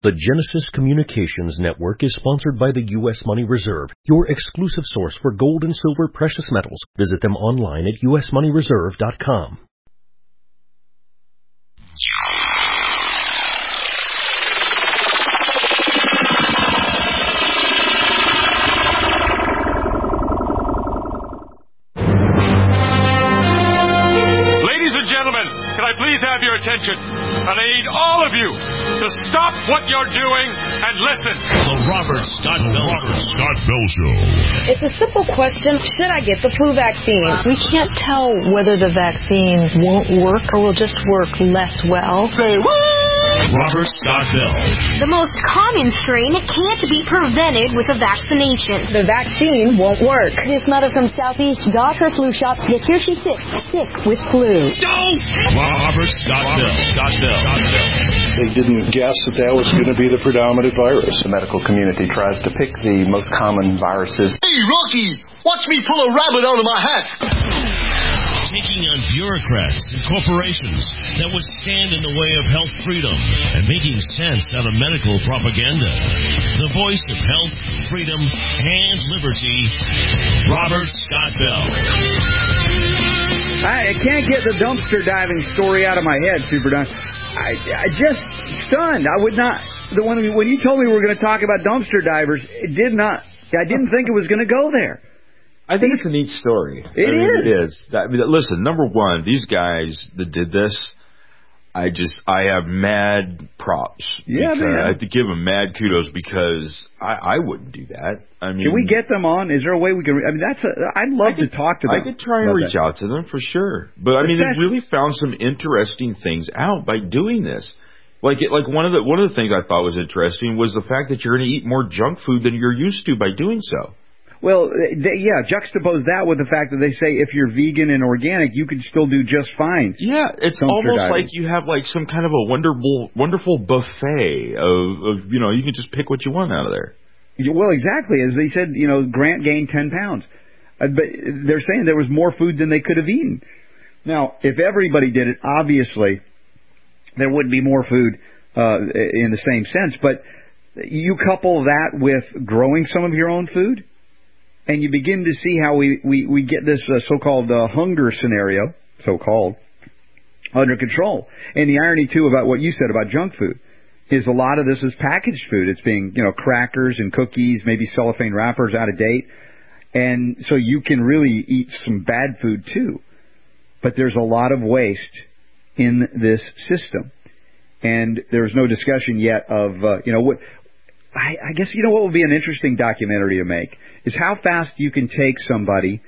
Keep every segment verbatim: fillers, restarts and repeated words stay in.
The Genesis Communications Network is sponsored by the U S Money Reserve, your exclusive source for gold and silver precious metals. Visit them online at u s money reserve dot com. Please have your attention, and I need all of you to stop what you're doing and listen. The Robert Scott Bell, Robert Scott Bell Show. It's a simple question. Should I get the flu vaccine? We can't tell whether the vaccine won't work or will just work less well. Say what? Robert Scott Bell. The most common strain can't be prevented with a vaccination. The vaccine won't work. This mother from Southeast got her flu shot, yet here she's sick, sick with flu. Don't! Robert Scott Bell. Scott Bell. They didn't guess that that was going to be the predominant virus. The medical community tries to pick the most common viruses. Hey, Rocky, watch me pull a rabbit out of my hat. Taking on bureaucrats and corporations that would stand in the way of health freedom and making sense out of medical propaganda. The voice of health, freedom, and liberty, Robert Scott Bell. I can't get the dumpster diving story out of my head, Super Don. I, I just stunned. I would not. The when when you told me we were going to talk about dumpster divers, it did not. I didn't think it was going to go there. I think it's a neat story. It I mean, is. It is. I mean, listen, number one, these guys that did this, I just, I have mad props. Yeah, man. I have to give them mad kudos because I, I wouldn't do that. I mean, can we get them on? Is there a way we can? I mean, that's. A, I'd love could, to talk to them. I could try and reach that. out to them for sure. But I mean, they really found some interesting things out by doing this. Like, it, like one of the one of the things I thought was interesting was the fact that you're going to eat more junk food than you're used to by doing so. Well, they, yeah, juxtapose that with the fact that they say if you're vegan and organic, you can still do just fine. Yeah, it's almost diving. Like you have like some kind of a wonderful, wonderful buffet of, of, you know, you can just pick what you want out of there. Well, exactly. As they said, you know, Grant gained ten pounds. Uh, but they're saying there was more food than they could have eaten. Now, if everybody did it, obviously, there would be more food uh, in the same sense. But you couple that with growing some of your own food, and you begin to see how we, we, we get this uh, so-called uh, hunger scenario, so-called, under control. And the irony, too, about what you said about junk food is a lot of this is packaged food. It's being, you know, crackers and cookies, maybe cellophane wrappers out of date. And so you can really eat some bad food, too. But there's a lot of waste in this system. And there's no discussion yet of, uh, you know, what... I, I guess, you know what would be an interesting documentary to make is how fast you can take somebody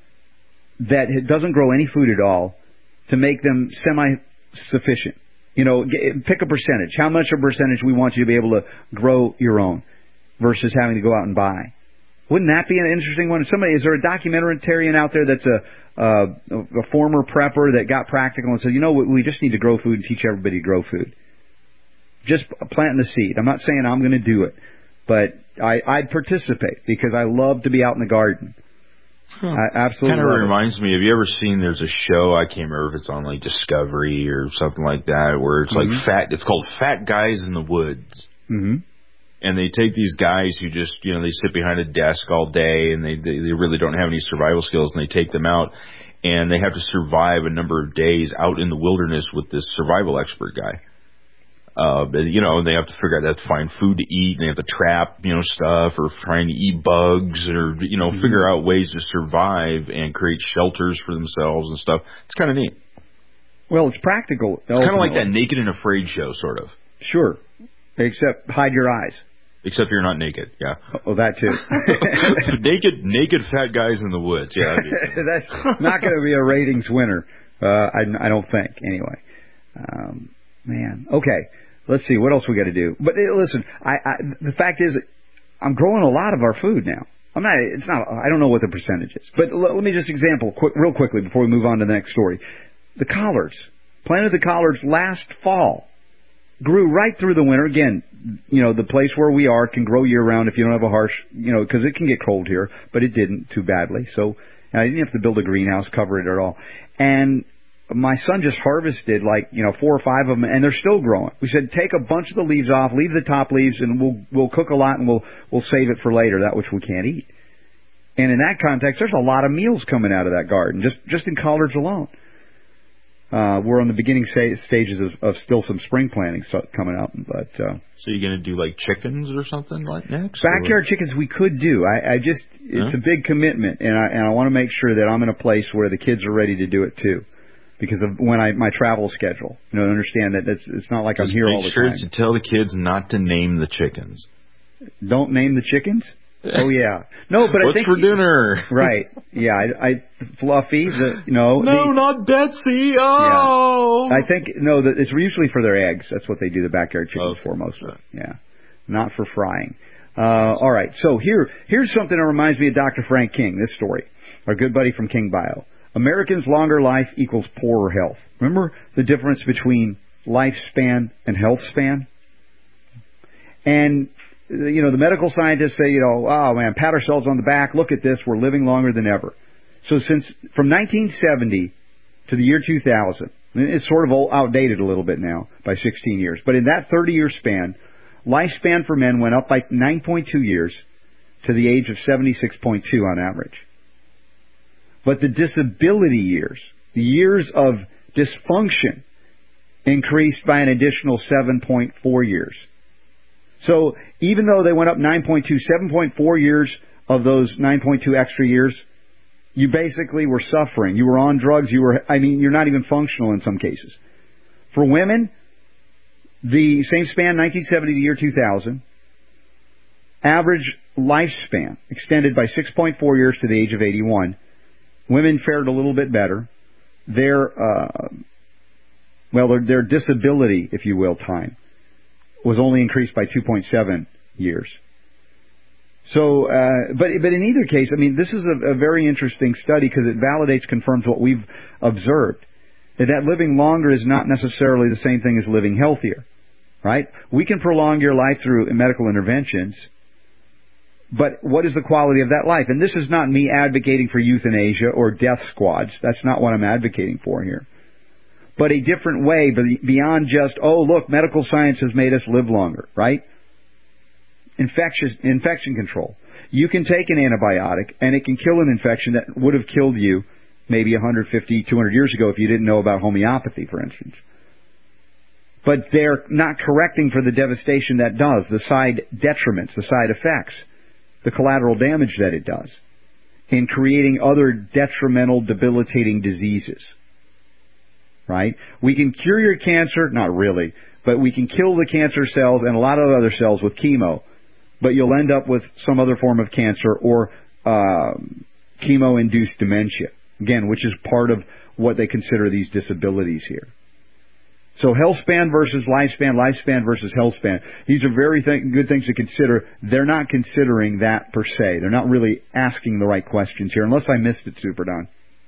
that doesn't grow any food at all to make them semi-sufficient. You know, get, pick a percentage. How much a percentage we want you to be able to grow your own versus having to go out and buy. Wouldn't that be an interesting one? Somebody, is there a documentarian out there that's a, a, a former prepper that got practical and said, you know, we just need to grow food and teach everybody to grow food? Just planting the seed. I'm not saying I'm going to do it, but I, I'd participate because I love to be out in the garden. Huh. I absolutely. Kind of reminds me. Have you ever seen? There's a show. I can't remember if it's on like Discovery or something like that, where it's mm-hmm. like fat. It's called Fat Guys in the Woods. Mm-hmm. And they take these guys who just, you know, they sit behind a desk all day and they they, they really don't have any survival skills, and they take them out and they have to survive a number of days out in the wilderness with this survival expert guy. Uh, but, you know, they have to figure out, they have to find food to eat, and they have to trap, you know, stuff, or trying to eat bugs, or, you know, mm-hmm. figure out ways to survive and create shelters for themselves and stuff. It's kind of neat. Well, it's practical. It's kind of like that Naked and Afraid show, sort of. Sure. Except hide your eyes. Except you're not naked, yeah. Oh, that too. naked, naked fat guys in the woods, yeah. That's not going to be a ratings winner, uh, I, I don't think, anyway. Um, man, okay. Let's see, what else we got to do? But uh, listen, I, I, the fact is, I'm growing a lot of our food now. I'm not. It's not. I don't know what the percentage is. But l- let me just example quick, real quickly before we move on to the next story. The collards, planted the collards last fall, grew right through the winter. Again, you know, the place where we are can grow year round if you don't have a harsh, you know, because it can get cold here, but it didn't too badly. So I didn't have to build a greenhouse, cover it at all. And my son just harvested like, you know, four or five of them, and they're still growing. We said, take a bunch of the leaves off, leave the top leaves, and we'll we'll cook a lot, and we'll we'll save it for later, that which we can't eat. And in that context, there's a lot of meals coming out of that garden, just just in collards alone. Uh, we're on the beginning stages of, of still some spring planting coming up, but uh, so you're going to do like chickens or something like next? Backyard or? Chickens we could do. I, I just it's yeah. a big commitment, and I and I want to make sure that I'm in a place where the kids are ready to do it too, because of when I my travel schedule. You know, understand that it's it's not like just I'm here all the sure time. Make sure to tell the kids not to name the chickens. Don't name the chickens. Oh yeah, no, but What's I think for dinner? Right? Yeah, I, I Fluffy. The you know. No, the, not Betsy. Oh. Yeah. I think no. The, it's usually for their eggs. That's what they do the backyard chickens okay. for mostly. Yeah, not for frying. Uh, all right. So here, here's something that reminds me of Doctor Frank King. This story, our good buddy from King Bio. Americans' longer life equals poorer health. Remember the difference between lifespan and health span? And you know, the medical scientists say, you know, oh man, pat ourselves on the back, look at this, we're living longer than ever. So since, from nineteen seventy to the year two thousand, it's sort of outdated a little bit now by sixteen years, but in that thirty-year span, lifespan for men went up by nine point two years to the age of seventy-six point two on average. But the disability years, the years of dysfunction, increased by an additional seven point four years. So even though they went up nine point two, seven point four years of those nine point two extra years, you basically were suffering. You were on drugs. You were, I mean, you're not even functional in some cases. For women, the same span, nineteen seventy to year two thousand, average lifespan extended by six point four years to the age of eighty-one. Women fared a little bit better. Their, uh, well, their, their disability, if you will, time was only increased by two point seven years. So, uh, but but in either case, I mean, this is a, a very interesting study because it validates, confirms what we've observed, that, that living longer is not necessarily the same thing as living healthier, right? We can prolong your life through medical interventions, but what is the quality of that life? And this is not me advocating for euthanasia or death squads. That's not what I'm advocating for here. But a different way, beyond just, oh, look, medical science has made us live longer, right? Infectious, infection control. You can take an antibiotic, and it can kill an infection that would have killed you maybe one hundred fifty, two hundred years ago if you didn't know about homeopathy, for instance. But they're not correcting for the devastation that does, the side detriments, the side effects, the collateral damage that it does, in creating other detrimental, debilitating diseases. Right? We can cure your cancer, not really, but we can kill the cancer cells and a lot of other cells with chemo, but you'll end up with some other form of cancer or uh, chemo-induced dementia, again, which is part of what they consider these disabilities here. So health span versus lifespan, lifespan versus health span. These are very th- good things to consider. They're not considering that per se. They're not really asking the right questions here, unless I missed it, Super Don.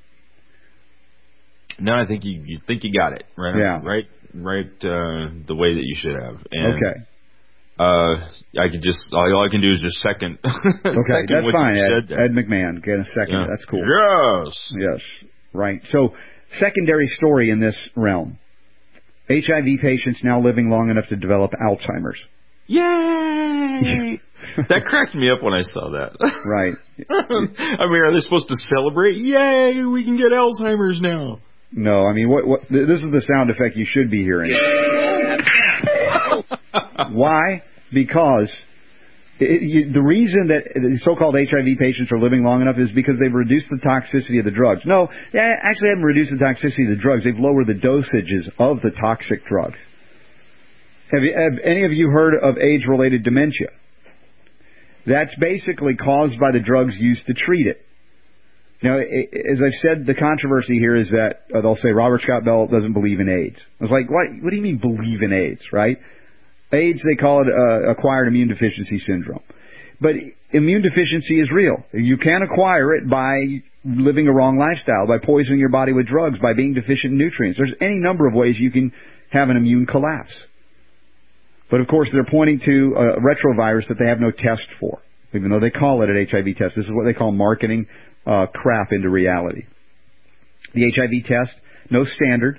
No, I think you, you think you got it right. Yeah. Right, right. Uh, the way that you should have. And, okay. Uh, I can just all, all I can do is just second. okay, second that's fine. Ed, Ed McMahon, get a second. Yeah. That's cool. Yes. Yes. Right. So, secondary story in this realm: H I V patients now living long enough to develop Alzheimer's. Yay! That cracked me up when I saw that. Right. I mean, are they supposed to celebrate? Yay! We can get Alzheimer's now. No, I mean, what? What? This is the sound effect you should be hearing. Why? Because it, you, the reason that the so-called H I V patients are living long enough is because they've reduced the toxicity of the drugs. No, they actually haven't reduced the toxicity of the drugs. They've lowered the dosages of the toxic drugs. Have, you, have any of you heard of age-related dementia? That's basically caused by the drugs used to treat it. Now, as I've said, the controversy here is that uh, they'll say Robert Scott Bell doesn't believe in AIDS. I was like, what, what do you mean believe in AIDS, right? AIDS, they call it uh, acquired immune deficiency syndrome. But immune deficiency is real. You can acquire it by living a wrong lifestyle, by poisoning your body with drugs, by being deficient in nutrients. There's any number of ways you can have an immune collapse. But, of course, they're pointing to a retrovirus that they have no test for, even though they call it an H I V test. This is what they call marketing uh, crap into reality. The H I V test no standard.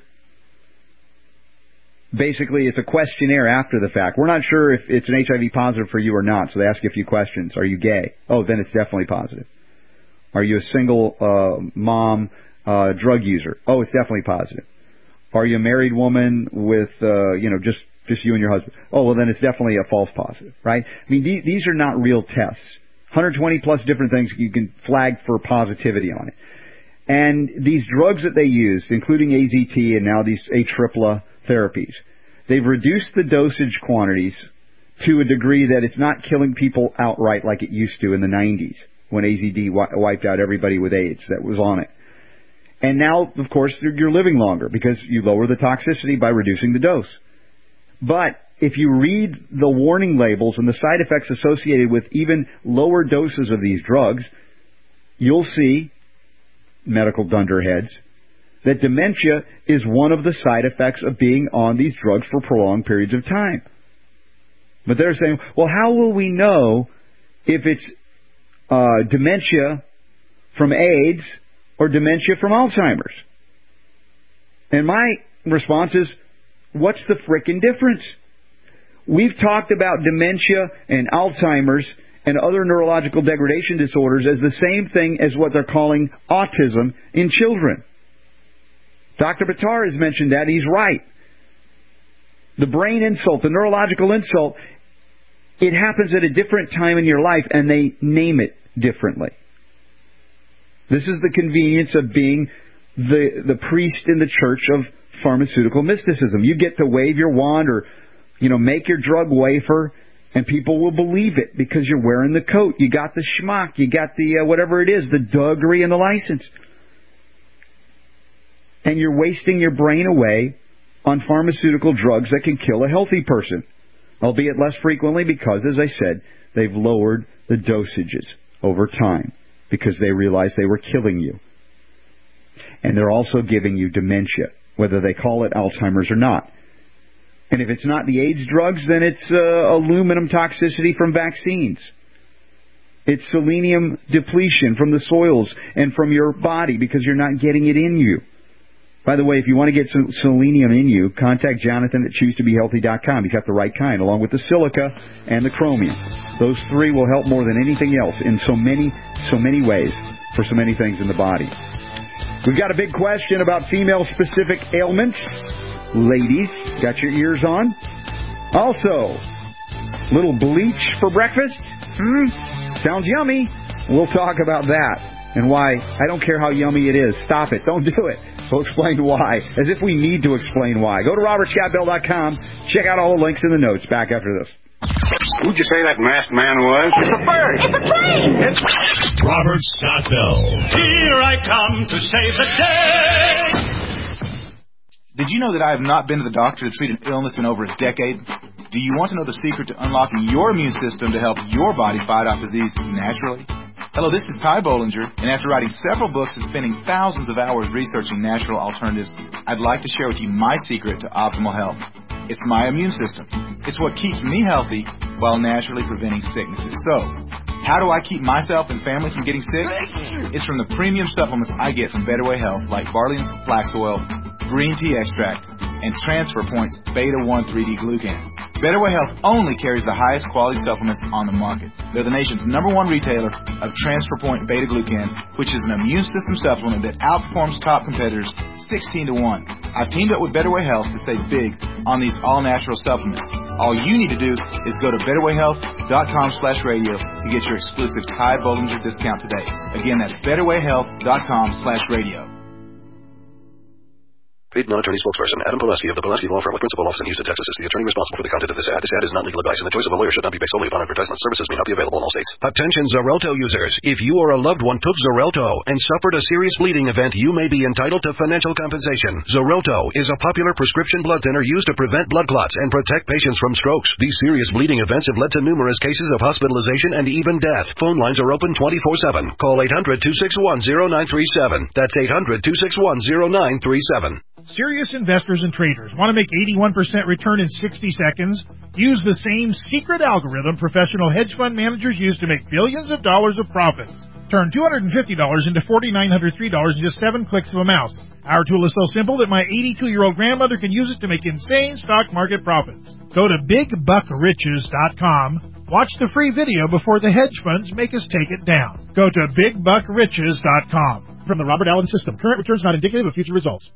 Basically, it's a questionnaire after the fact. We're not sure if it's an H I V positive for you or not, so they ask you a few questions. Are you gay? Oh, then it's definitely positive. Are you a single uh, mom uh, drug user? Oh, it's definitely positive. Are you a married woman with, uh, you know, just, just you and your husband? Oh, well, then it's definitely a false positive, right? I mean, these, these are not real tests. one hundred twenty plus different things you can flag for positivity on it. And these drugs that they use, including A Z T and now these A T R I P L A therapies, they've reduced the dosage quantities to a degree that it's not killing people outright like it used to in the nineties when A Z D wiped out everybody with AIDS that was on it. And now, of course, you're living longer because you lower the toxicity by reducing the dose. But if you read the warning labels and the side effects associated with even lower doses of these drugs, you'll see, medical dunderheads, that dementia is one of the side effects of being on these drugs for prolonged periods of time. But they're saying, well, how will we know if it's uh, dementia from AIDS or dementia from Alzheimer's? And my response is, what's the frickin' difference? We've talked about dementia and Alzheimer's and other neurological degradation disorders as the same thing as what they're calling autism in children. Doctor Buttar has mentioned that. He's right. The brain insult, the neurological insult, it happens at a different time in your life, and they name it differently. This is the convenience of being the, the priest in the church of pharmaceutical mysticism. You get to wave your wand or, you know, make your drug wafer, and people will believe it because you're wearing the coat. You got the schmuck. You got the uh, whatever it is, the degree and the license. And you're wasting your brain away on pharmaceutical drugs that can kill a healthy person, albeit less frequently because, as I said, they've lowered the dosages over time because they realized they were killing you. And they're also giving you dementia, whether they call it Alzheimer's or not. And if it's not the AIDS drugs, then it's uh, aluminum toxicity from vaccines. It's selenium depletion from the soils and from your body because you're not getting it in you. By the way, if you want to get some selenium in you, contact Jonathan at choose to be healthy dot com. He's got the right kind, along with the silica and the chromium. Those three will help more than anything else in so many, so many ways for so many things in the body. We've got a big question about female-specific ailments. Ladies, got your ears on? Also, little bleach for breakfast? Hmm? Sounds yummy. We'll talk about that and why I don't care how yummy it is. Stop it. Don't do it. We'll explain why, as if we need to explain why. Go to robert scott bell dot com. Check out all the links in the notes. Back after this. Who'd you say that masked man was? It's a bird. It's a plane. It's Robert Scott Bell. Here I come to save the day. Did you know that I have not been to the doctor to treat an illness in over a decade? Do you want to know the secret to unlocking your immune system to help your body fight off disease naturally? Hello, this is Ty Bollinger, and after writing several books and spending thousands of hours researching natural alternatives, I'd like to share with you my secret to optimal health. It's my immune system. It's what keeps me healthy while naturally preventing sicknesses. So, how do I keep myself and family from getting sick? It's from the premium supplements I get from Better Way Health, like Barley's Flax Oil, Green Tea Extract, and Transfer Point's Beta one three D Glucan. Better Way Health only carries the highest quality supplements on the market. They're the nation's number one retailer of Transfer Point Beta Glucan, which is an immune system supplement that outperforms top competitors sixteen to one. I've teamed up with Better Way Health to save big on these all-natural supplements. All you need to do is go to better way health dot com slash radio to get your exclusive Ty Bollinger discount today. Again, that's better way health dot com slash radio. Paid non-attorney spokesperson Adam Poleski of the Poleski Law Firm with principal office in Houston, Texas is the attorney responsible for the content of this ad. This ad is not legal advice, and the choice of a lawyer should not be based solely upon advertisement. Services may not be available in all states. Attention Xarelto users. If you or a loved one took Xarelto and suffered a serious bleeding event, you may be entitled to financial compensation. Xarelto is a popular prescription blood thinner used to prevent blood clots and protect patients from strokes. These serious bleeding events have led to numerous cases of hospitalization and even death. Phone lines are open twenty-four seven. Call eight hundred, two six one, zero nine three seven. That's eight hundred, two six one, zero nine three seven. Serious investors and traders want to make eighty-one percent return in sixty seconds? Use the same secret algorithm professional hedge fund managers use to make billions of dollars of profits. Turn two hundred fifty dollars into four thousand nine hundred three dollars in just seven clicks of a mouse. Our tool is so simple that my eighty-two-year-old grandmother can use it to make insane stock market profits. Go to big buck riches dot com. Watch the free video before the hedge funds make us take it down. Go to big buck riches dot com. From the Robert Allen System. Current returns not indicative of future results.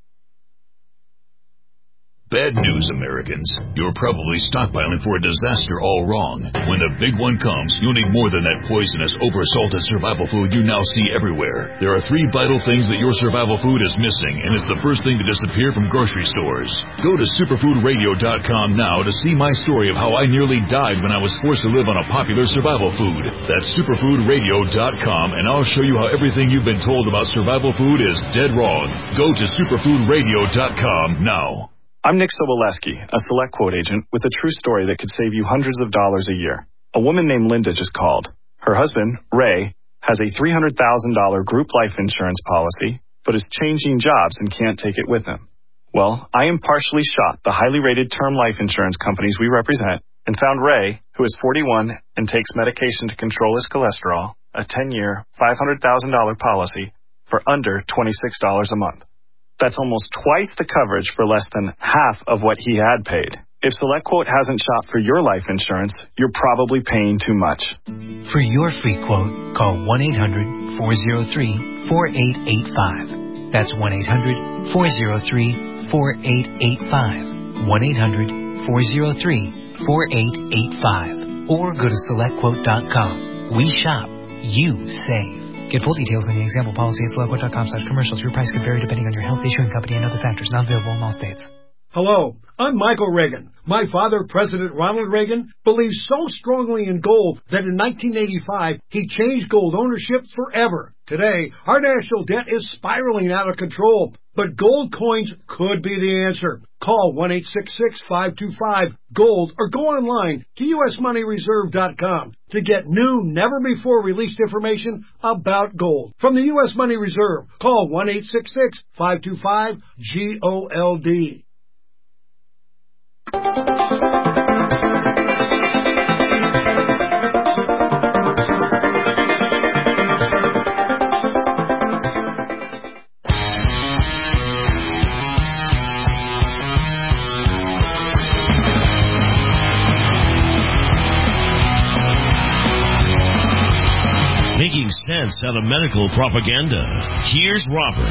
Bad news, Americans. You're probably stockpiling for a disaster all wrong. When the big one comes, you'll need more than that poisonous, over-salted survival food you now see everywhere. There are three vital things that your survival food is missing, and it's the first thing to disappear from grocery stores. Go to superfood radio dot com now to see my story of how I nearly died when I was forced to live on a popular survival food. That's superfood radio dot com, and I'll show you how everything you've been told about survival food is dead wrong. Go to superfood radio dot com now. I'm Nick Soboleski, a Select Quote agent with a true story that could save you hundreds of dollars a year. A woman named Linda just called. Her husband, Ray, has a three hundred thousand dollars group life insurance policy, but is changing jobs and can't take it with him. Well, I impartially shot the highly rated term life insurance companies we represent and found Ray, who is forty-one and takes medication to control his cholesterol, a ten-year, five hundred thousand dollars policy for under twenty-six dollars a month. That's almost twice the coverage for less than half of what he had paid. If SelectQuote hasn't shopped for your life insurance, you're probably paying too much. For your free quote, call one eight hundred four oh three four eight eight five. That's one eight hundred four oh three four eight eight five. one eight hundred four oh three four eight eight five. Or go to select quote dot com. We shop. You save. Get full details in the example policy at select quote dot com slash commercials. Your price could vary depending on your health, issuing company, and other factors. Not available in all states. Hello, I'm Michael Reagan. My father, President Ronald Reagan, believed so strongly in gold that in nineteen eighty-five, he changed gold ownership forever. Today, our national debt is spiraling out of control, but gold coins could be the answer. Call one eight six six five two five gold or go online to U S money reserve dot com to get new, never-before-released information about gold. From the U S Money Reserve, call one eight six six five two five gold. Making sense out of medical propaganda. Here's Robert.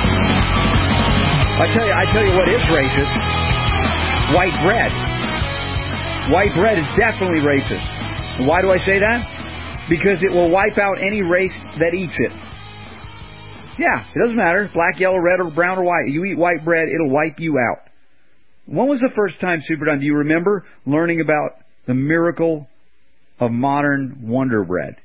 I tell you, I tell you what is racist. White bread. White bread is definitely racist. Why do I say that? Because it will wipe out any race that eats it. Yeah, it doesn't matter. Black, yellow, red, or brown, or white. You eat white bread, it'll wipe you out. When was the first time, Super Don, do you remember learning about the miracle of modern Wonder Bread?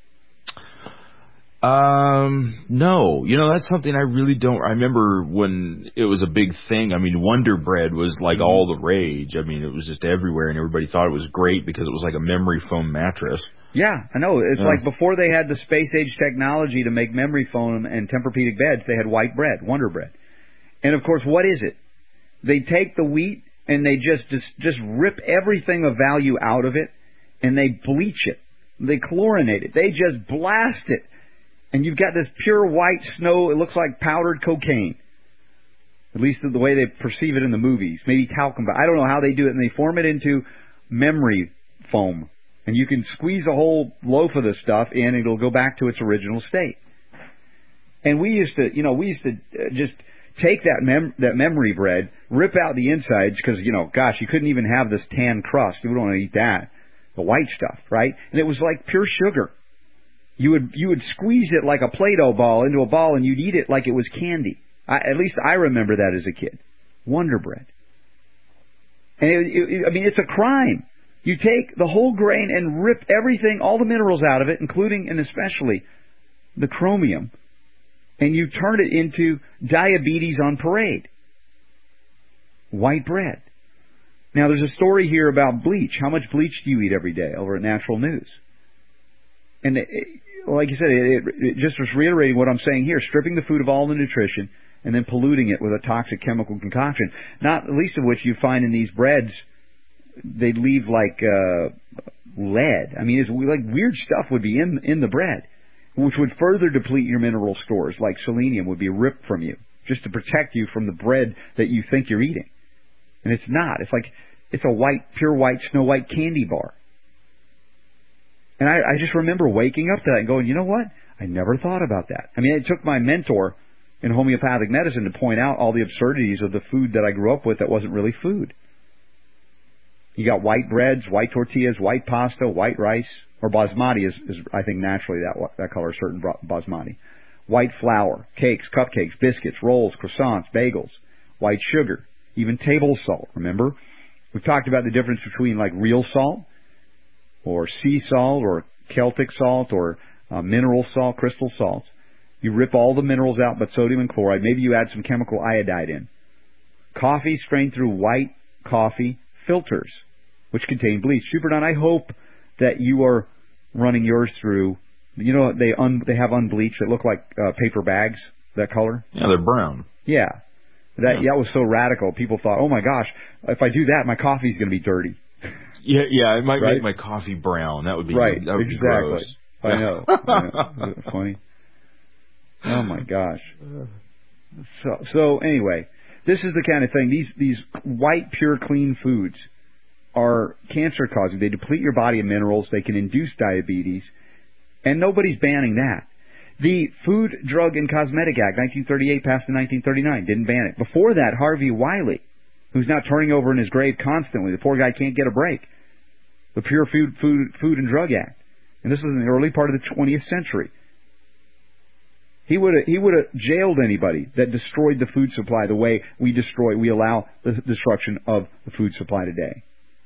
Um, no. You know, that's something I really don't... I remember when it was a big thing. I mean, Wonder Bread was like mm-hmm. all the rage. I mean, it was just everywhere, and everybody thought it was great because it was like a memory foam mattress. Yeah, I know. It's yeah. like before they had the space-age technology to make memory foam and Tempur-Pedic beds, they had white bread, Wonder Bread. And, of course, what is it? They take the wheat and they just, just, just rip everything of value out of it, and they bleach it. They chlorinate it. They just blast it. And you've got this pure white snow. It looks like powdered cocaine. At least the way they perceive it in the movies. Maybe talcum. But I don't know how they do it. And they form it into memory foam. And you can squeeze a whole loaf of this stuff in, and it'll go back to its original state. And we used to, you know, we used to just take that mem- that memory bread, rip out the insides, because, you know, gosh, you couldn't even have this tan crust. We don't want to eat that. The white stuff, right? And it was like pure sugar. You would you would squeeze it like a Play-Doh ball into a ball, and you'd eat it like it was candy. I, at least I remember that as a kid. Wonder Bread. And it, it, I mean, it's a crime. You take the whole grain and rip everything, all the minerals out of it, including and especially the chromium, and you turn it into diabetes on parade. White bread. Now, there's a story here about bleach. How much bleach do you eat every day over at Natural News? And it, like you said, it, it just was reiterating what I'm saying here, stripping the food of all the nutrition and then polluting it with a toxic chemical concoction, not the least of which you find in these breads. They leave like uh, lead. I mean, it's like weird stuff would be in in the bread. which would further deplete your mineral stores, like selenium, would be ripped from you just to protect you from the bread that you think you're eating. And it's not. It's like, it's a white, pure white, Snow White candy bar. And I, I just remember waking up to that and going, you know what? I never thought about that. I mean, it took my mentor in homeopathic medicine to point out all the absurdities of the food that I grew up with that wasn't really food. You got white breads, white tortillas, white pasta, white rice, or basmati is, is I think, naturally that that color, certain basmati. White flour, cakes, cupcakes, biscuits, rolls, croissants, bagels, white sugar, even table salt, remember? We've talked about the difference between like real salt or sea salt or Celtic salt or uh, mineral salt, crystal salt. You rip all the minerals out but sodium and chloride. Maybe you add some chemical iodide in. Coffee strained through white coffee filters, which contain bleach. Super Don, I hope that you are running yours through, you know, they un, they have unbleached that look like uh, paper bags, that color. Yeah, they're brown. Yeah. That, yeah. that was so radical. People thought, oh my gosh, if I do that, my coffee's going to be dirty. Yeah, yeah, it might right? make my coffee brown. That would be right. That would exactly. be gross. I know. I know. Isn't it funny? Oh my gosh. So, so anyway, this is the kind of thing. These these white, pure, clean foods are cancer causing. They deplete your body of minerals. They can induce diabetes, and nobody's banning that. The Food, Drug, and Cosmetic Act, nineteen thirty-eight, passed in nineteen thirty-nine, didn't ban it. Before that, Harvey Wiley, who's now turning over in his grave constantly. The poor guy can't get a break. The Pure Food, Food, Food and Drug Act. And this was in the early part of the twentieth century. He would have he would have jailed anybody that destroyed the food supply the way we destroy, we allow the destruction of the food supply today.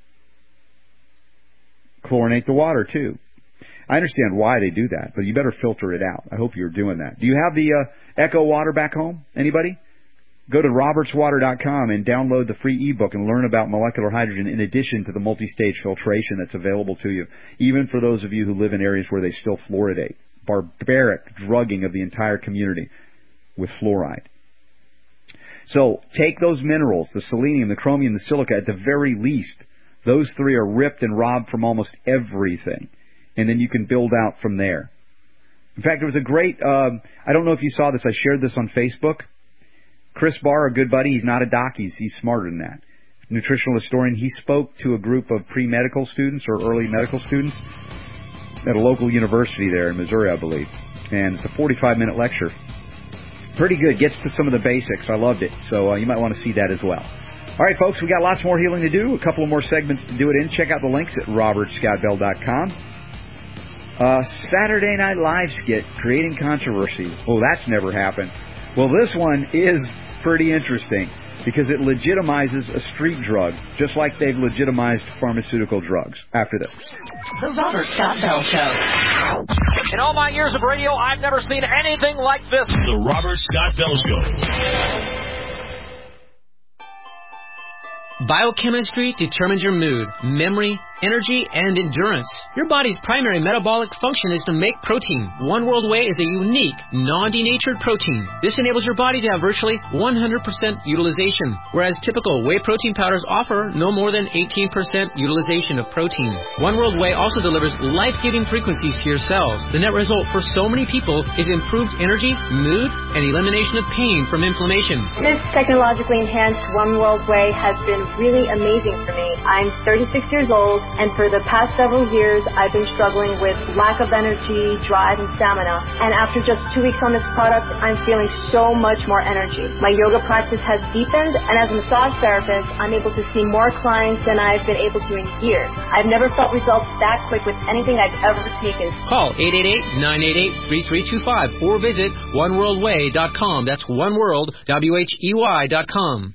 Chlorinate the water, too. I understand why they do that, but you better filter it out. I hope you're doing that. Do you have the uh, Echo Water back home? Anybody? Go to roberts water dot com and download the free ebook and learn about molecular hydrogen in addition to the multi-stage filtration that's available to you, even for those of you who live in areas where they still fluoridate. Barbaric drugging of the entire community with fluoride. So take those minerals, the selenium, the chromium, the silica, at the very least, those three are ripped and robbed from almost everything. And then you can build out from there. In fact, there was a great, um, I don't know if you saw this, I shared this on Facebook. Chris Barr, a good buddy, he's not a doc, he's, he's smarter than that. Nutritional historian, he spoke to a group of pre-medical students or early medical students at a local university there in Missouri, I believe. And it's a forty-five minute lecture. Pretty good, gets to some of the basics. I loved it. So uh, you might want to see that as well. All right, folks, we got lots more healing to do, a couple of more segments to do it in. Check out the links at robert scott bell dot com. Uh, Saturday Night Live skit, creating controversy. Oh, that's never happened. Well, this one is pretty interesting because it legitimizes a street drug, just like they've legitimized pharmaceutical drugs. After this. The Robert Scott Bell Show. In all my years of radio, I've never seen anything like this. The Robert Scott Bell Show. Biochemistry determines your mood, memory, energy, and endurance. Your body's primary metabolic function is to make protein. One World Whey is a unique, non-denatured protein. This enables your body to have virtually one hundred percent utilization, whereas typical whey protein powders offer no more than eighteen percent utilization of protein. One World Whey also delivers life-giving frequencies to your cells. The net result for so many people is improved energy, mood, and elimination of pain from inflammation. This technologically enhanced One World Whey has been really amazing for me. I'm thirty-six years old, and for the past several years, I've been struggling with lack of energy, drive, and stamina. And after just two weeks on this product, I'm feeling so much more energy. My yoga practice has deepened, and as a massage therapist, I'm able to see more clients than I've been able to in years. I've never felt results that quick with anything I've ever taken. Call eight eight eight, nine eight eight, three three two five or visit one world way dot com. That's oneworld, W H E Y dot com.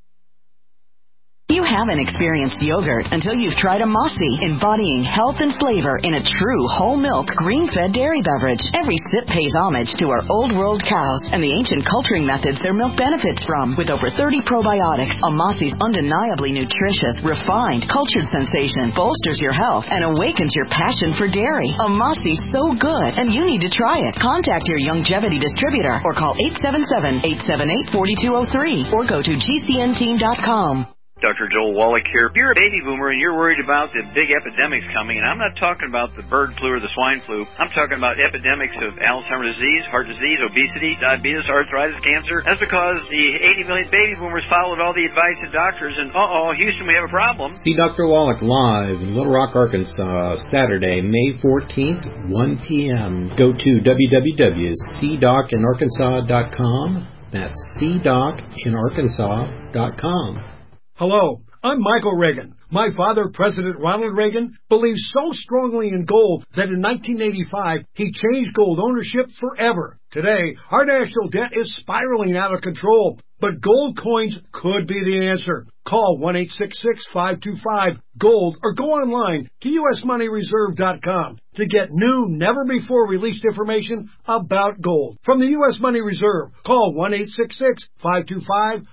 You haven't experienced yogurt until you've tried Amasi, embodying health and flavor in a true whole milk, green-fed dairy beverage. Every sip pays homage to our old world cows and the ancient culturing methods their milk benefits from. With over thirty probiotics, Amasi's undeniably nutritious, refined, cultured sensation bolsters your health and awakens your passion for dairy. Amasi's so good, and you need to try it. Contact your Youngevity distributor or call eight seven seven, eight seven eight, four two zero three or go to G C N team dot com. Doctor Joel Wallach here. If you're a baby boomer and you're worried about the big epidemics coming, and I'm not talking about the bird flu or the swine flu, I'm talking about epidemics of Alzheimer's disease, heart disease, obesity, diabetes, arthritis, cancer. That's because the eighty million baby boomers followed all the advice of doctors, and uh-oh, Houston, we have a problem. See Doctor Wallach live in Little Rock, Arkansas, Saturday, May fourteenth, one p.m. Go to w w w dot c doc in arkansas dot com. That's c doc in arkansas dot com. Hello, I'm Michael Reagan. My father, President Ronald Reagan, believed so strongly in gold that in nineteen eighty-five, he changed gold ownership forever. Today, our national debt is spiraling out of control, but gold coins could be the answer. Call one eight six six, five two five, GOLD or go online to u s money reserve dot com to get new, never-before-released information about gold. From the U S Money Reserve, call one eight six six, five two five,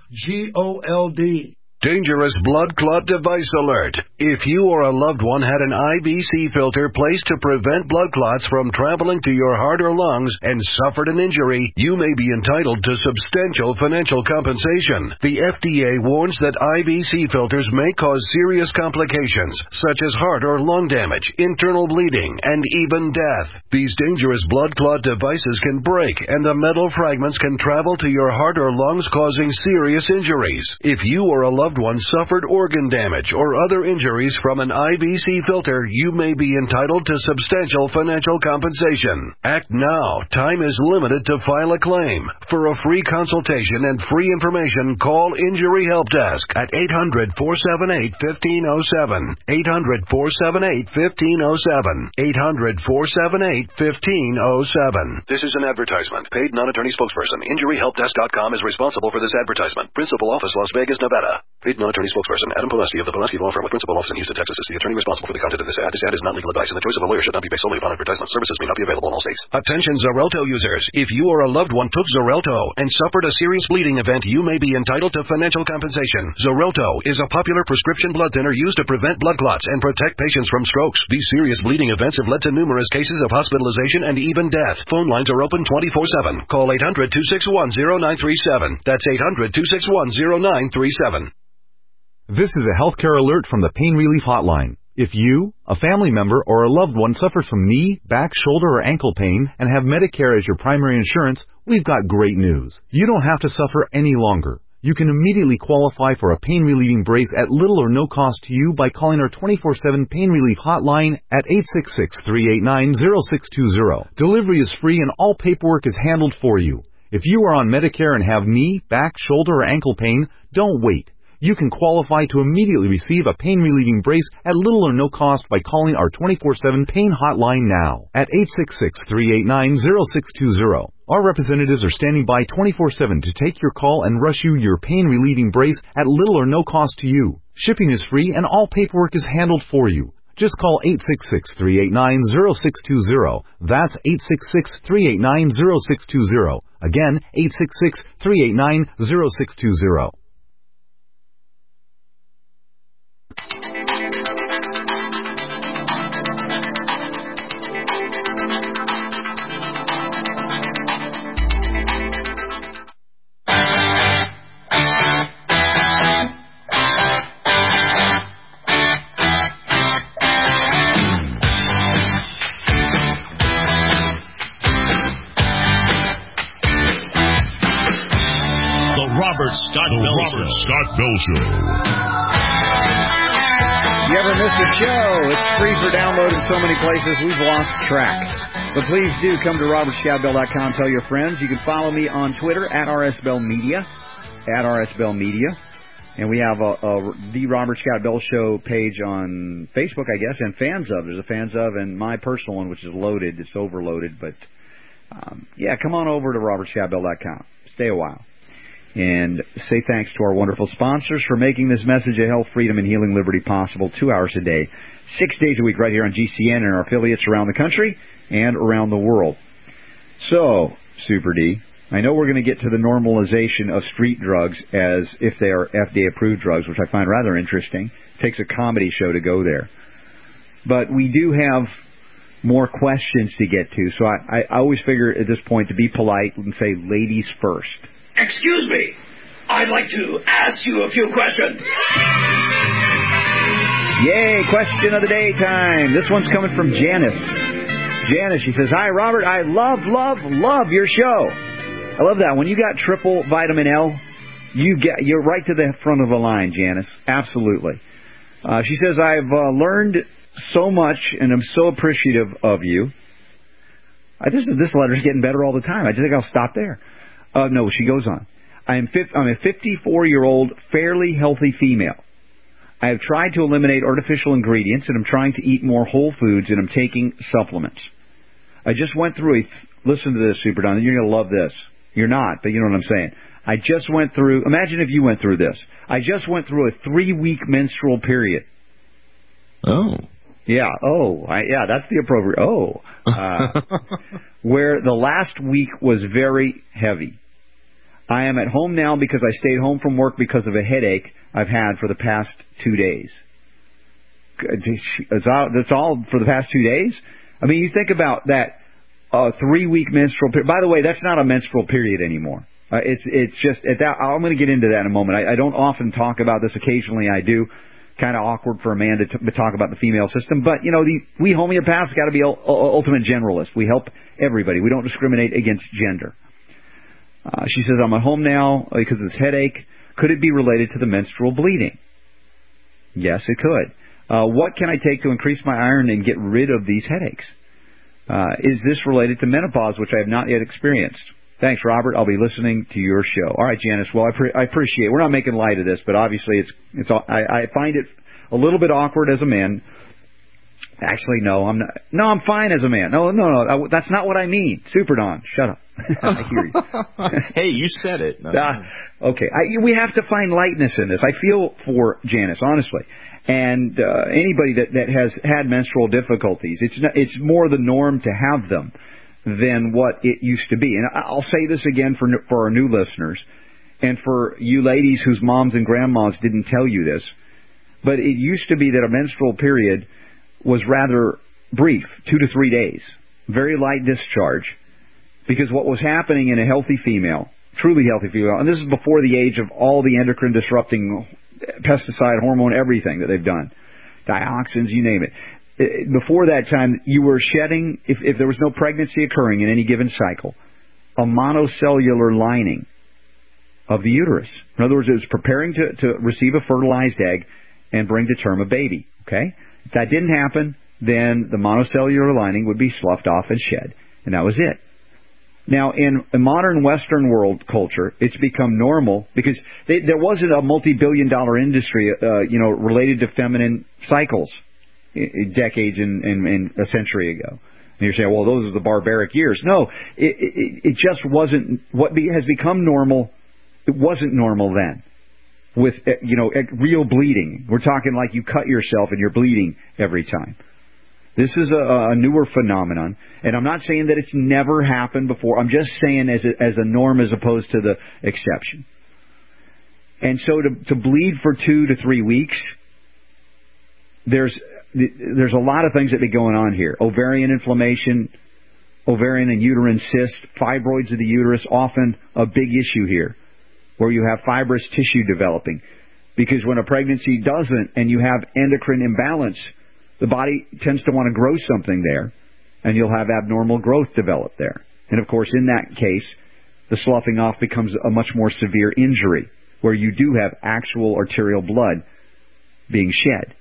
GOLD. Dangerous blood clot device alert. If you or a loved one had an I V C filter placed to prevent blood clots from traveling to your heart or lungs and suffered an injury, you may be entitled to substantial financial compensation. The F D A warns that I V C filters may cause serious complications, such as heart or lung damage, internal bleeding, and even death. These dangerous blood clot devices can break, and the metal fragments can travel to your heart or lungs, causing serious injuries. If you or a loved one suffered organ damage or other injuries from an I V C filter, you may be entitled to substantial financial compensation. Act now. Time is limited to file a claim. For a free consultation and free information, call Injury Help Desk at eight hundred, four seven eight, one five zero seven. eight hundred, four seven eight, one five zero seven. eight hundred, four seven eight, one five zero seven. This is an advertisement. Paid non-attorney spokesperson. Injury Help Desk dot com is responsible for this advertisement. Principal office, Las Vegas, Nevada. Paid non-attorney spokesperson Adam Pulaski of the Pulaski Law Firm with principal office in Houston, Texas is the attorney responsible for the content of this ad. This ad is not legal advice, and the choice of a lawyer should not be based solely upon advertisement. Services may not be available in all states. Attention Xarelto users. If you or a loved one took Xarelto and suffered a serious bleeding event, you may be entitled to financial compensation. Xarelto is a popular prescription blood thinner used to prevent blood clots and protect patients from strokes. These serious bleeding events have led to numerous cases of hospitalization and even death. Phone lines are open twenty-four seven. Call eight hundred, two six one, zero nine three seven. That's eight hundred, two six one, zero nine three seven. This is a healthcare alert from the Pain Relief Hotline. If you, a family member, or a loved one suffers from knee, back, shoulder, or ankle pain and have Medicare as your primary insurance, we've got great news. You don't have to suffer any longer. You can immediately qualify for a pain-relieving brace at little or no cost to you by calling our twenty-four seven Pain Relief Hotline at eight six six, three eight nine, zero six two zero. Delivery is free and all paperwork is handled for you. If you are on Medicare and have knee, back, shoulder, or ankle pain, don't wait. You can qualify to immediately receive a pain-relieving brace at little or no cost by calling our twenty-four seven Pain Hotline now at eight six six, three eight nine, zero six two zero. Our representatives are standing by twenty-four seven to take your call and rush you your pain-relieving brace at little or no cost to you. Shipping is free and all paperwork is handled for you. Just call eight six six, three eight nine, zero six two zero. That's eight six six, three eight nine, zero six two zero. Again, eight six six, three eight nine, zero six two zero. Scott the Bell Robert Show. Scott Bell Show. You ever miss a show? It's free for download in so many places we've lost track. But please do come to robert scott bell dot com. Tell your friends. You can follow me on Twitter at R S Bell Media, at R S Bell Media. And we have a, a the Robert Scott Bell Show page on Facebook, I guess, and Fans of. There's a Fans of, and my personal one, which is loaded. It's overloaded, but um, yeah, come on over to robert scott bell dot com. Stay a while. And say thanks to our wonderful sponsors for making this message of health, freedom, and healing liberty possible two hours a day, six days a week right here on G C N and our affiliates around the country and around the world. So, Super D, I know we're going to get to the normalization of street drugs as if they are F D A-approved drugs, which I find rather interesting. It takes a comedy show to go there. But we do have more questions to get to, so I, I always figure at this point to be polite and say ladies first. Excuse me, I I'd like to ask you a few questions. Yay, question of the day time. This one's coming from Janice. Janice, she says, hi, Robert, I love, love, love your show. I love that. When you got triple vitamin L, you get, you're right to the front of the line, Janice. Absolutely. Uh, she says, I've uh, learned so much, and I'm so appreciative of you. I, this, this letter's getting better all the time. I just think I'll stop there. Uh, no, she goes on. I am I'm a fifty-four-year-old, fairly healthy female. I have tried to eliminate artificial ingredients, and I'm trying to eat more whole foods, and I'm taking supplements. I just went through a... Listen to this, Super Don. You're going to love this. You're not, but you know what I'm saying. I just went through... Imagine if you went through this. I just went through a three-week menstrual period. Oh. Yeah, oh. I, yeah, that's the appropriate... Oh. Uh, where the last week was very heavy. I am at home now because I stayed home from work because of a headache I've had for the past two days. That's all, that's all for the past two days? I mean, you think about that uh, three-week menstrual period. By the way, that's not a menstrual period anymore. Uh, it's it's just, at that. I'm going to get into that in a moment. I, I don't often talk about this. Occasionally I do. Kind of awkward for a man to, t- to talk about the female system. But, you know, the, we homeopaths got to be u- ultimate generalists. We help everybody. We don't discriminate against gender. Uh, she says, I'm at home now because of this headache. Could it be related to the menstrual bleeding? Yes, it could. Uh, what can I take to increase my iron and get rid of these headaches? Uh, is this related to menopause, which I have not yet experienced? Thanks, Robert. I'll be listening to your show. All right, Janice. Well, I, pre- I appreciate it. We're not making light of this, but obviously it's it's. I, I find it a little bit awkward as a man. Actually, no, I'm not. No, I'm fine as a man. No, no, no. I, that's not what I mean. Super Don, shut up. I hear you. Hey, you said it. No. Uh, okay, I, we have to find lightness in this. I feel for Janice, honestly, and uh, anybody that, that has had menstrual difficulties. It's not, it's more the norm to have them than what it used to be. And I'll say this again for for our new listeners, and for you ladies whose moms and grandmas didn't tell you this, but it used to be that a menstrual period was rather brief, two to three days, very light discharge, because what was happening in a healthy female, truly healthy female, and this is before the age of all the endocrine disrupting pesticide, hormone, everything that they've done, dioxins, you name it. Before that time, you were shedding, if, if there was no pregnancy occurring in any given cycle, a monocellular lining of the uterus. In other words, it was preparing to, to receive a fertilized egg and bring to term a baby. Okay? If that didn't happen, then the monocellular lining would be sloughed off and shed, and that was it. Now, in a modern Western world culture, it's become normal because they, there wasn't a multi-billion dollar industry, uh, you know, related to feminine cycles decades and, and, and a century ago. And you're saying, well, those are the barbaric years. No, it, it, it just wasn't. What be, has become normal, it wasn't normal then. With, you know, real bleeding. We're talking like you cut yourself and you're bleeding every time. This is a, a newer phenomenon, and I'm not saying that it's never happened before. I'm just saying as a, as a norm as opposed to the exception. And so to, to bleed for two to three weeks, there's there's a lot of things that are going on here. Ovarian inflammation, ovarian and uterine cyst, fibroids of the uterus, often a big issue here, where you have fibrous tissue developing. Because when a pregnancy doesn't and you have endocrine imbalance, the body tends to want to grow something there, and you'll have abnormal growth develop there. And, of course, in that case, the sloughing off becomes a much more severe injury, where you do have actual arterial blood being shed.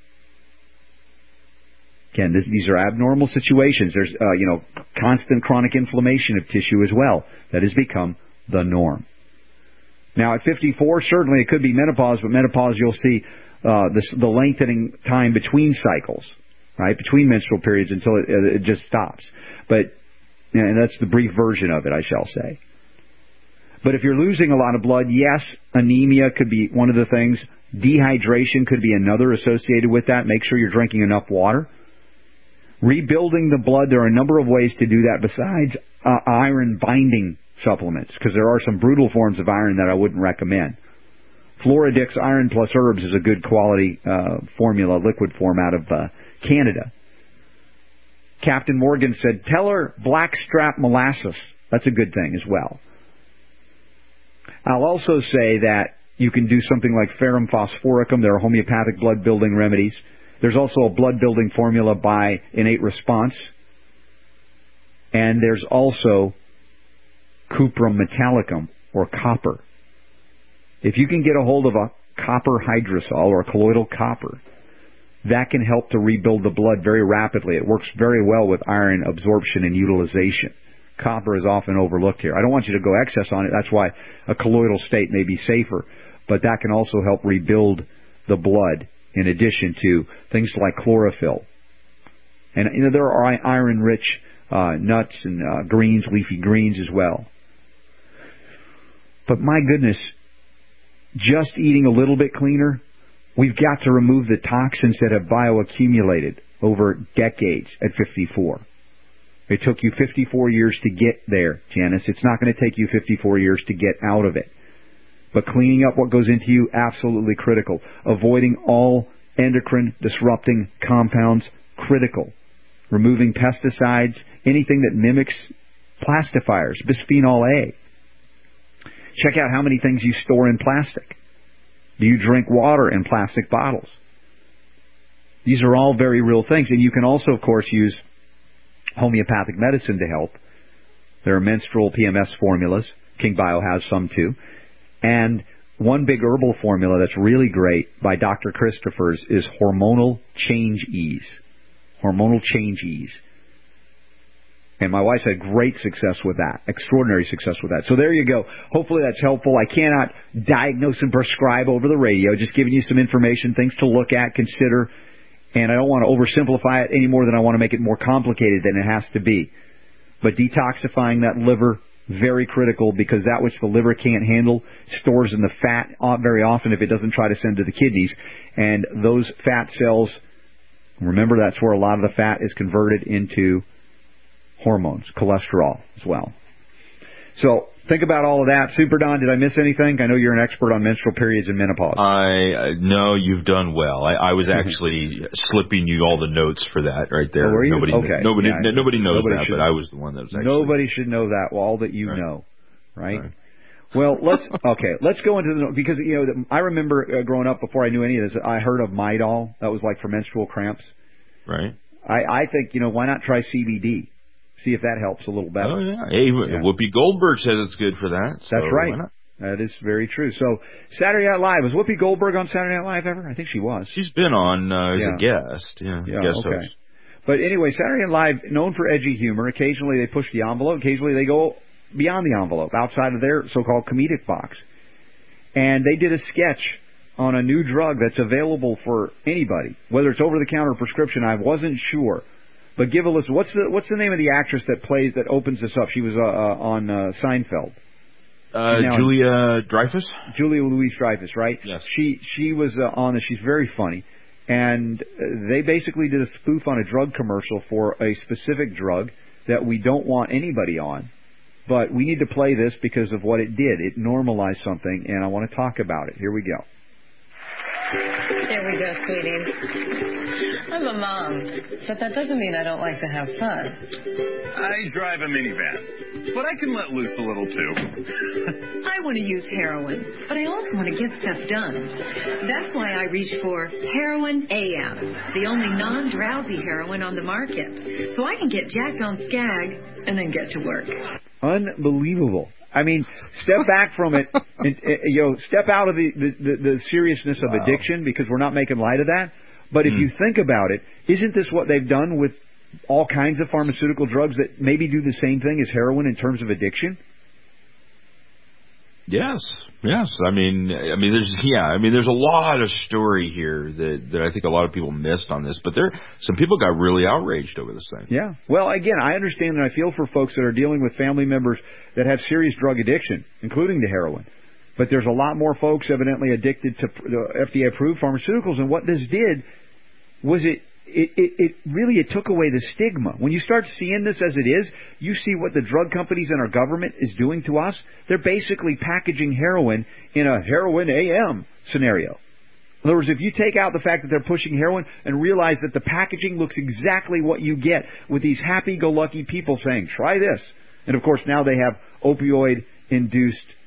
Again, this, these are abnormal situations. There's, uh, you know, constant chronic inflammation of tissue as well. That has become the norm. Now, at fifty-four, certainly it could be menopause, but menopause, you'll see uh, this, the lengthening time between cycles, right, between menstrual periods until it, it just stops. But and that's the brief version of it, I shall say. But if you're losing a lot of blood, yes, anemia could be one of the things. Dehydration could be another associated with that. Make sure you're drinking enough water. Rebuilding the blood, there are a number of ways to do that besides uh, iron-binding supplements, because there are some brutal forms of iron that I wouldn't recommend. Floradix Iron Plus Herbs is a good quality uh, formula, liquid form out of uh, Canada. Captain Morgan said, tell her blackstrap molasses. That's a good thing as well. I'll also say that You can do something like ferrum phosphoricum. There are homeopathic blood-building remedies. There's also a blood-building formula by Innate Response. And there's also cuprum metallicum, or copper. If you can get a hold of a copper hydrosol, or a colloidal copper, that can help to rebuild the blood very rapidly. It works very well with iron absorption and utilization. Copper is often overlooked here. I don't want you to go excess on it. That's why a colloidal state may be safer. But that can also help rebuild the blood, in addition to things like chlorophyll. And you know, there are iron-rich uh, nuts and uh, greens, leafy greens as well. But my goodness, just eating a little bit cleaner, we've got to remove the toxins that have bioaccumulated over decades at fifty-four. It took you fifty-four years to get there, Janice. It's not going to take you fifty-four years to get out of it. But cleaning up what goes into you, absolutely critical. Avoiding all endocrine disrupting compounds, critical. Removing pesticides, anything that mimics plastifiers, bisphenol A. Check out how many things you store in plastic. Do you drink water in plastic bottles? These are all very real things. And you can also, of course, use homeopathic medicine to help. There are menstrual P M S formulas. King Bio has some too. And one big herbal formula that's really great by Doctor Christopher's is hormonal change ease. Hormonal change ease. And my wife's had great success with that. Extraordinary success with that. So there you go. Hopefully that's helpful. I cannot diagnose and prescribe over the radio. Just giving you some information, things to look at, consider. And I don't want to oversimplify it any more than I want to make it more complicated than it has to be. But detoxifying that liver, very critical, because that which the liver can't handle stores in the fat very often if it doesn't try to send to the kidneys. And those fat cells, remember, that's where a lot of the fat is converted into hormones, cholesterol as well. So think about all of that. Super Don, did I miss anything? I know you're an expert on menstrual periods and menopause. I uh, no, you've done well. I, I was actually slipping you all the notes for that right there. Oh, were you? Nobody, okay. Nobody, yeah, nobody knows nobody that, should, but I was the one that was. Actually... Nobody should know that. Well, all that you right. know, right? right? Well, let's okay. Let's go into the because you know I remember uh, growing up before I knew any of this. I heard of Midol. That was like for menstrual cramps. Right. I I think you know why not try C B D. See if that helps a little better. Oh, yeah. Hey, yeah. Whoopi Goldberg says it's good for that. So That's right. That is very true. So, Saturday Night Live. Was Whoopi Goldberg on Saturday Night Live ever? I think she was. She's been on uh, as yeah. a guest. Yeah, yeah guest okay. host. But anyway, Saturday Night Live, known for edgy humor. Occasionally they push the envelope. Occasionally they go beyond the envelope, outside of their so-called comedic box. And they did a sketch on a new drug that's available for anybody, whether it's over-the-counter or prescription. I wasn't sure. But give a listen. What's the what's the name of the actress that plays that opens this up? She was uh, uh, on uh, Seinfeld. Uh, Julia Dreyfus. Julia Louise Dreyfus, right? Yes. She she was uh, on this. She's very funny, and they basically did a spoof on a drug commercial for a specific drug that we don't want anybody on, but we need to play this because of what it did. It normalized something, and I want to talk about it. Here we go. There we go, sweetie. I'm a mom, but that doesn't mean I don't like to have fun. I drive a minivan, but I can let loose a little too. I want to use heroin, but I also want to get stuff done. That's why I reach for Heroin A M, the only non-drowsy heroin on the market, so I can get jacked on Skag and then get to work. Unbelievable. I mean, step back from it, and, you know, step out of the, the, the, the seriousness of wow. addiction, because we're not making light of that. But if mm. you think about it, isn't this what they've done with all kinds of pharmaceutical drugs that maybe do the same thing as heroin in terms of addiction? Yes, yes. I mean, I mean, there's yeah. I mean, there's a lot of story here that that I think a lot of people missed on this. But there, some people got really outraged over this thing. Yeah. Well, again, I understand and I feel for folks that are dealing with family members that have serious drug addiction, including to heroin. But there's a lot more folks evidently addicted to F D A-approved pharmaceuticals. And what this did was it, it, it, it really it took away the stigma. When you start seeing this as it is, you see what the drug companies and our government is doing to us. They're basically packaging heroin in a heroin A M scenario. In other words, if you take out the fact that they're pushing heroin and realize that the packaging looks exactly what you get with these happy-go-lucky people saying, try this. And, of course, now they have opioid-induced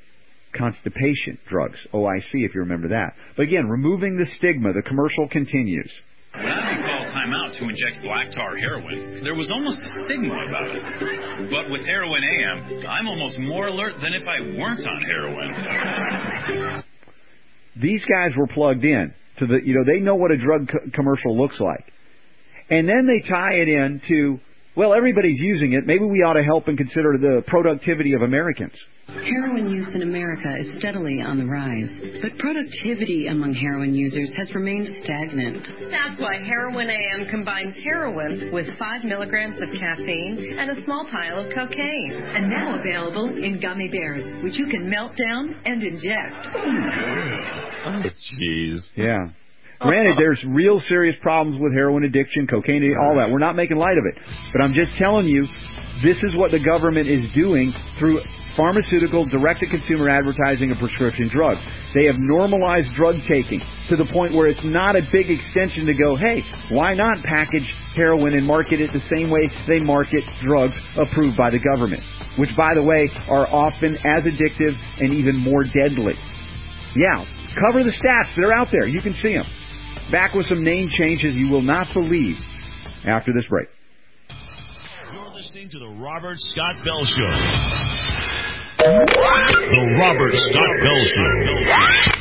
constipation drugs, O I C, if you remember that. But again, removing the stigma, the commercial continues. When I would call time out to inject black tar heroin, there was almost a stigma about it. But with Heroin A M, I'm almost more alert than if I weren't on heroin. These guys were plugged in to the, you know, they know what a drug co- commercial looks like. And then they tie it in to, well, everybody's using it. Maybe we ought to help and consider the productivity of Americans. Heroin use in America is steadily on the rise, but productivity among heroin users has remained stagnant. That's why Heroin A M combines heroin with five milligrams of caffeine and a small pile of cocaine. And now available in gummy bears, which you can melt down and inject. Oh, jeez. Yeah. Granted, there's real serious problems with heroin addiction, cocaine, all that. We're not making light of it. But I'm just telling you, this is what the government is doing through pharmaceutical direct-to-consumer advertising of prescription drugs. They have normalized drug taking to the point where it's not a big extension to go, hey, why not package heroin and market it the same way they market drugs approved by the government, which, by the way, are often as addictive and even more deadly. Yeah, cover the stats. They're out there. You can see them. Back with some name changes you will not believe after this break. You're listening to the Robert Scott Bell Show. The Robert Scott Bell Show.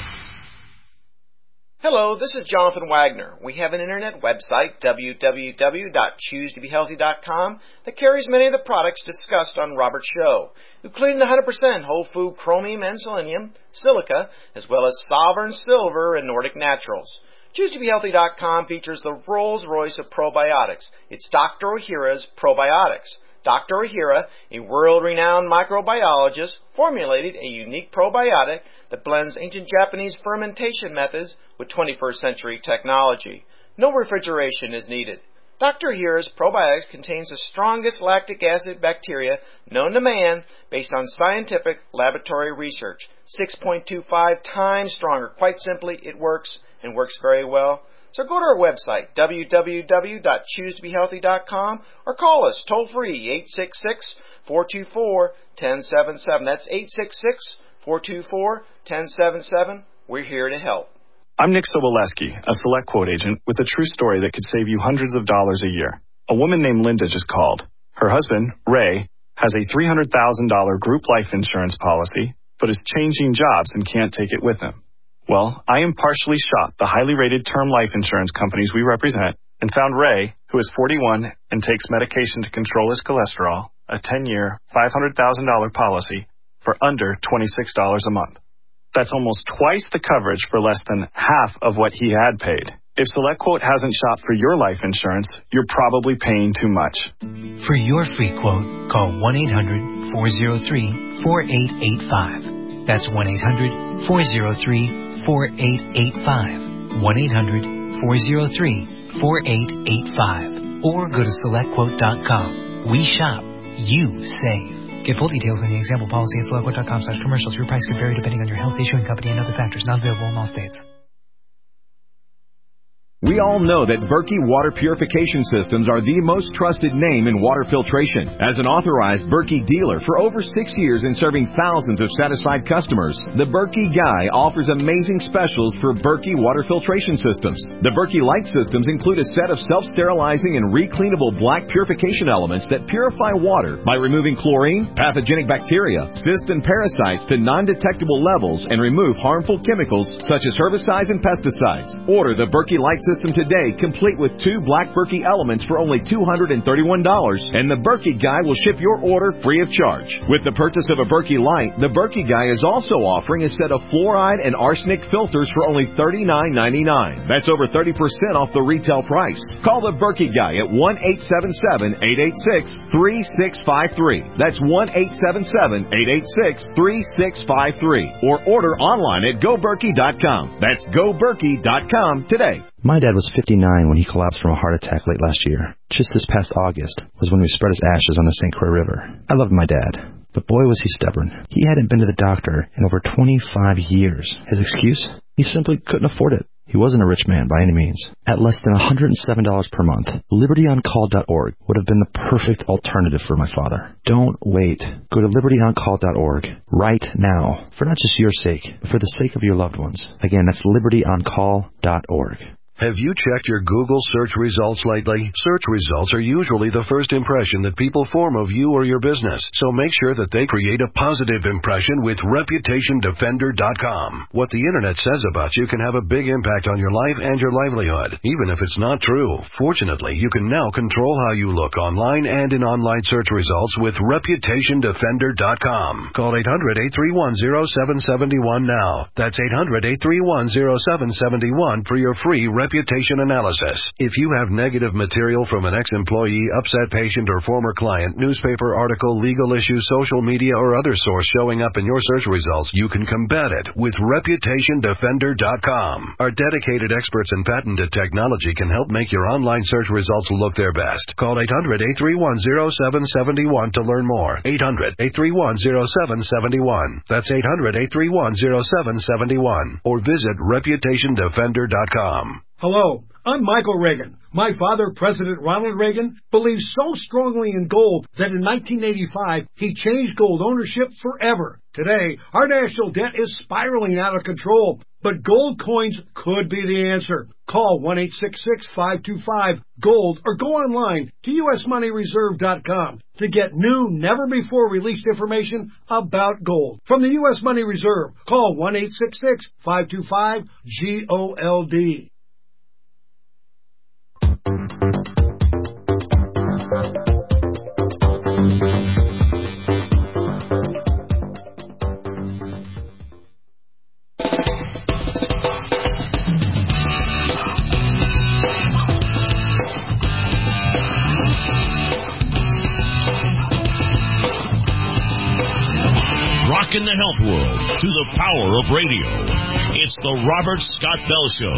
Hello, this is Jonathan Wagner. We have an internet website, w w w dot choose to be healthy dot com, that carries many of the products discussed on Robert's show, including one hundred percent whole food chromium and selenium, silica, as well as Sovereign Silver and Nordic Naturals. choose to be healthy dot com features the Rolls-Royce of probiotics. It's Doctor Ohhira's Probiotics. Doctor Ohhira, a world-renowned microbiologist, formulated a unique probiotic that blends ancient Japanese fermentation methods with twenty-first century technology. No refrigeration is needed. Doctor Ohhira's probiotics contains the strongest lactic acid bacteria known to man based on scientific laboratory research. six point two five times stronger. Quite simply, it works and works very well. So go to our website, w w w dot choose to be healthy dot com, or call us toll-free, eight six six, four two four, one zero seven seven. That's eight six six, four two four, one zero seven seven. We're here to help. I'm Nick Soboleski, a Select Quote agent with a true story that could save you hundreds of dollars a year. A woman named Linda just called. Her husband, Ray, has a three hundred thousand dollars group life insurance policy, but is changing jobs and can't take it with him. Well, I impartially shot the highly rated term life insurance companies we represent and found Ray, who is forty-one and takes medication to control his cholesterol, a ten-year, five hundred thousand dollars policy for under twenty-six dollars a month. That's almost twice the coverage for less than half of what he had paid. If SelectQuote hasn't shopped for your life insurance, you're probably paying too much. For your free quote, call one eight hundred, four oh three, four eight eight five. That's one eight hundred, four oh three, four eight eight five. one eight hundred, four oh three, four eight eight five. Or go to select quote dot com. We shop. You save. Get full details in the example policy at select quote dot com slash commercials. Your price could vary depending on your health, issuing company, and other factors. Not available in all states. We all know that Berkey Water Purification Systems are the most trusted name in water filtration. As an authorized Berkey dealer for over six years and serving thousands of satisfied customers, the Berkey Guy offers amazing specials for Berkey Water Filtration Systems. The Berkey Light Systems include a set of self-sterilizing and recleanable black purification elements that purify water by removing chlorine, pathogenic bacteria, cysts, and parasites to non-detectable levels and remove harmful chemicals such as herbicides and pesticides. Order the Berkey Light Systems System today, complete with two black Berkey elements for only two hundred thirty-one dollars, and the Berkey Guy will ship your order free of charge. With the purchase of a Berkey Light, the Berkey Guy is also offering a set of fluoride and arsenic filters for only thirty-nine ninety-nine. That's over thirty percent off the retail price. Call the Berkey Guy at one eight seven seven, eight eight six, three six five three. That's one eight seven seven, eight eight six, three six five three. Or order online at go berkey dot com. That's go berkey dot com today. My dad was fifty-nine when he collapsed from a heart attack late last year. Just this past August was when we spread his ashes on the Saint Croix River. I loved my dad, but boy was he stubborn. He hadn't been to the doctor in over twenty-five years. His excuse? He simply couldn't afford it. He wasn't a rich man by any means. At less than one hundred seven dollars per month, liberty on call dot org would have been the perfect alternative for my father. Don't wait. Go to liberty on call dot org right now, for not just your sake, but for the sake of your loved ones. Again, that's liberty on call dot org. Have you checked your Google search results lately? Search results are usually the first impression that people form of you or your business, so make sure that they create a positive impression with reputation defender dot com. What the internet says about you can have a big impact on your life and your livelihood, even if it's not true. Fortunately, you can now control how you look online and in online search results with reputation defender dot com. Call eight hundred, eight three one, zero seven seven one now. That's eight hundred, eight three one, zero seven seven one for your free reputation analysis. If you have negative material from an ex-employee, upset patient, or former client, newspaper article, legal issue, social media, or other source showing up in your search results, you can combat it with reputation defender dot com. Our dedicated experts in patented technology can help make your online search results look their best. Call eight hundred, eight three one, zero seven seven one to learn more. eight hundred, eight three one, zero seven seven one. That's eight hundred, eight three one, zero seven seven one. Or visit reputation defender dot com. Hello, I'm Michael Reagan. My father, President Ronald Reagan, believed so strongly in gold that in nineteen eighty-five, he changed gold ownership forever. Today, our national debt is spiraling out of control, but gold coins could be the answer. Call one eight six six, five two five, GOLD or go online to U S money reserve dot com to get new, never-before-released information about gold. From the U S Money Reserve, call one eight six six, five two five, GOLD. In the health world to the power of radio. It's the Robert Scott Bell Show.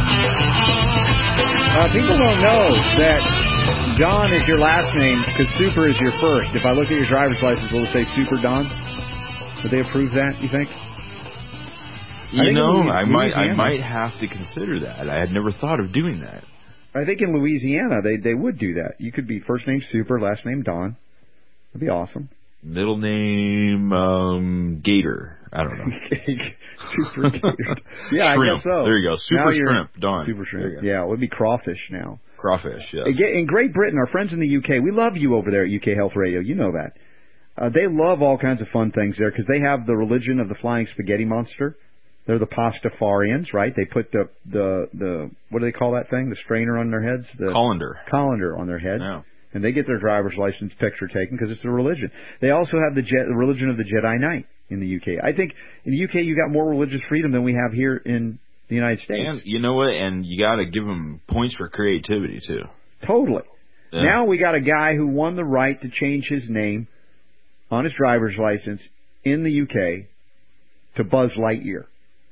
Uh, people don't know that Don is your last name because Super is your first. If I look at your driver's license, will it say Super Don? Would they approve that, you think? You I know, I might I might have to consider that. I had never thought of doing that. I think in Louisiana, they, they would do that. You could be first name Super, last name Don. That'd be awesome. Middle name, um, Gator. I don't know. Super Gator. Yeah, shrimp. I guess so. There you go. Super Shrimp, Don. Super Shrimp. Yeah, it would be crawfish now. Crawfish, yes. In Great Britain, our friends in the U K, we love you over there at U K Health Radio. You know that. Uh, they love all kinds of fun things there because they have the religion of the flying spaghetti monster. They're the Pastafarians, right? They put the, the, the, what do they call that thing? The strainer on their heads? The colander. Colander on their head. Yeah. And they get their driver's license picture taken because it's a religion. They also have the, Je- the religion of the Jedi Knight in the U K. I think in the U K you got more religious freedom than we have here in the United States. And you know what? And you got to give them points for creativity too. Totally. Yeah. Now we got a guy who won the right to change his name on his driver's license in the U K to Buzz Lightyear.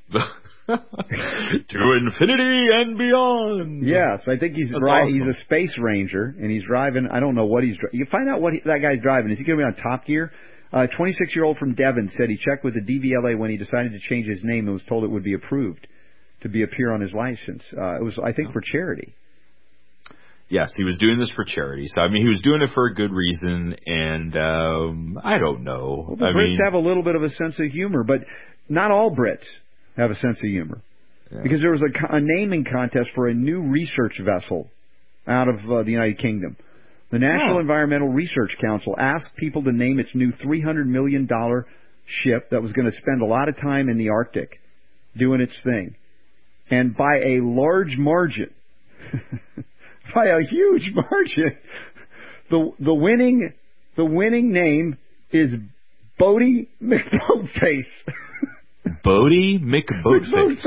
To infinity and beyond. Yes, I think he's That's right. Awesome. He's a space ranger, and he's driving. I don't know what he's driving. You find out what he, that guy's driving. Is he going to be on Top Gear? A uh, twenty-six-year-old from Devon said he checked with the D V L A when he decided to change his name and was told it would be approved to be appear on his license. Uh, it was, I think, for charity. Yes, he was doing this for charity. So, I mean, he was doing it for a good reason, and um, I don't know. Well, the I Brits mean, have a little bit of a sense of humor, but not all Brits have a sense of humor. Yeah. Because there was a, a naming contest for a new research vessel out of uh, the United Kingdom. The National oh. Environmental Research Council asked people to name its new three hundred million dollars ship that was going to spend a lot of time in the Arctic doing its thing. And by a large margin, by a huge margin, the the winning the winning name is Bodie McBoatface. Bodie McBoatface.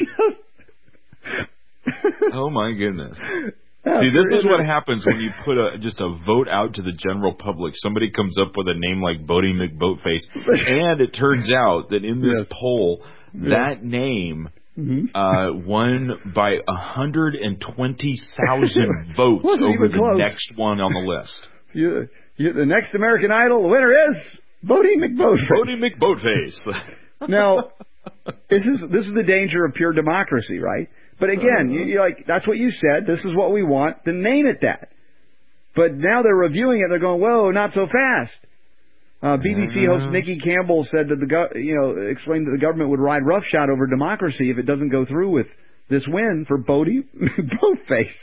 Oh my goodness. See, this is what happens when you put a just a vote out to the general public. Somebody comes up with a name like Bodie McBoatface, and it turns out that in this yes. poll, yes. that name mm-hmm. uh, won by one hundred twenty thousand votes over the close. next one on the list. You, you, the next American Idol, the winner is Bodie McBoatface. Bodie McBoatface. Now, this is this is the danger of pure democracy, right? But again, you, you're like, that's what you said. This is what we want. Then name it that. But now they're reviewing it. They're going, whoa, not so fast. Uh, B B C host Nikki Campbell said that the go- you know explained that the government would ride roughshod over democracy if it doesn't go through with this win for Bodie Boatface.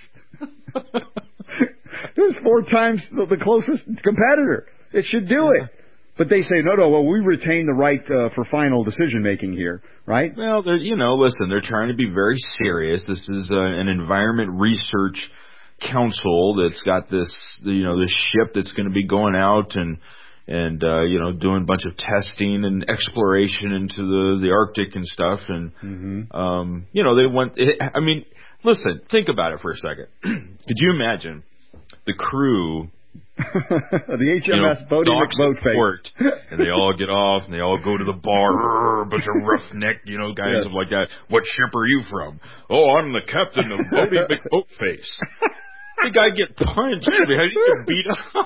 It was four times the, the closest competitor. It should do it. But they say, no, no, well, we retain the right uh, for final decision-making here, right? Well, they're, you know, listen, they're trying to be very serious. This is uh, an environment research council that's got this, you know, this ship that's going to be going out and, and uh, you know, doing a bunch of testing and exploration into the, the Arctic and stuff. And, mm-hmm. um, you know, they want, I mean, listen, think about it for a second. Could you imagine the crew... the H M S you know, Bodie McBoatface. And they all get off and they all go to the bar. A bunch of roughneck, you know, guys yes. like that. What ship are you from? Oh, I'm the captain of Bodie McBoatface. The guy get punched. How do you get beat up?